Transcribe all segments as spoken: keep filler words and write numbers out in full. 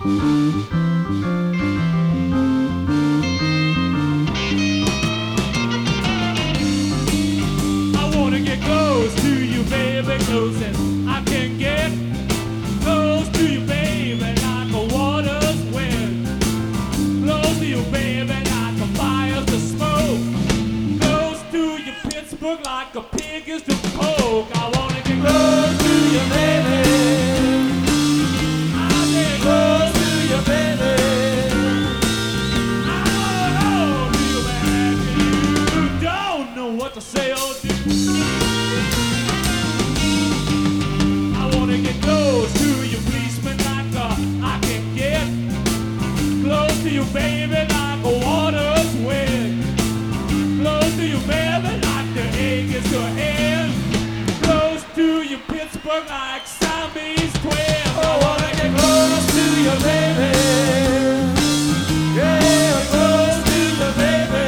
I wanna get close to you, baby, close as I can get. Close to you, baby, like a water's wind. Close to you, baby, like a fire's to smoke. Close to you, Pittsburgh, like a pig is to poke. I wanna get close to you, baby. I get close to you, baby. I wanna know you, baby. You don't know what to say or do. I wanna get close to you, policeman, like uh, I can get. Close to you, baby, like a water's wind. Close to you, baby, like the egg is to end. Close to you, Pittsburgh, like Siamese twins. I wanna get close to you, baby. Yeah, close to you, baby.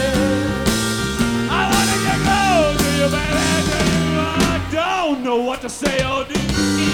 I wanna get close to you, baby. I don't know what to say or do.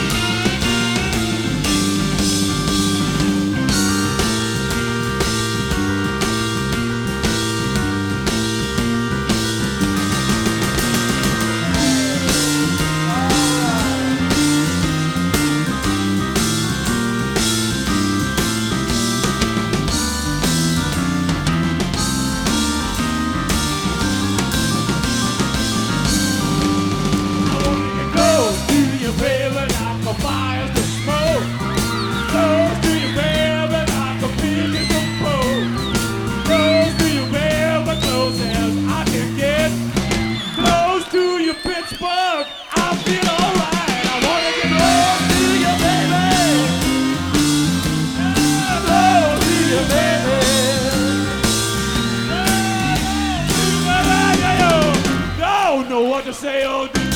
What to say or do.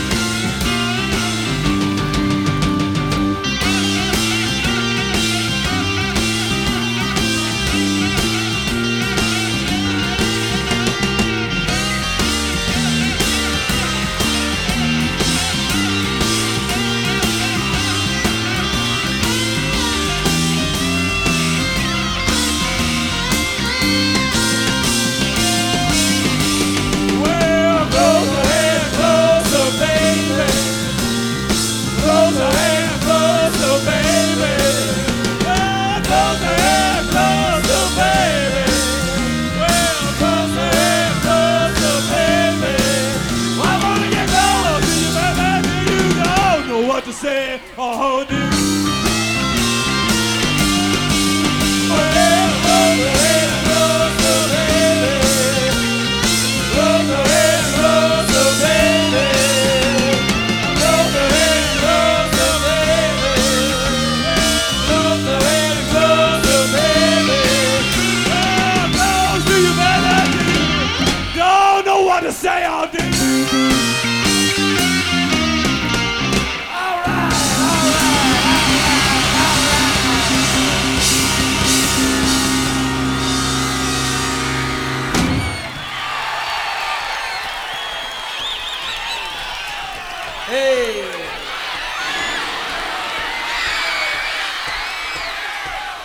To say or do. Oh yeah, close the head, close the baby. Close the head, close the baby. Close the head, close the baby. Close the head, close the baby. Oh, close to you, baby. Don't know what to say or do.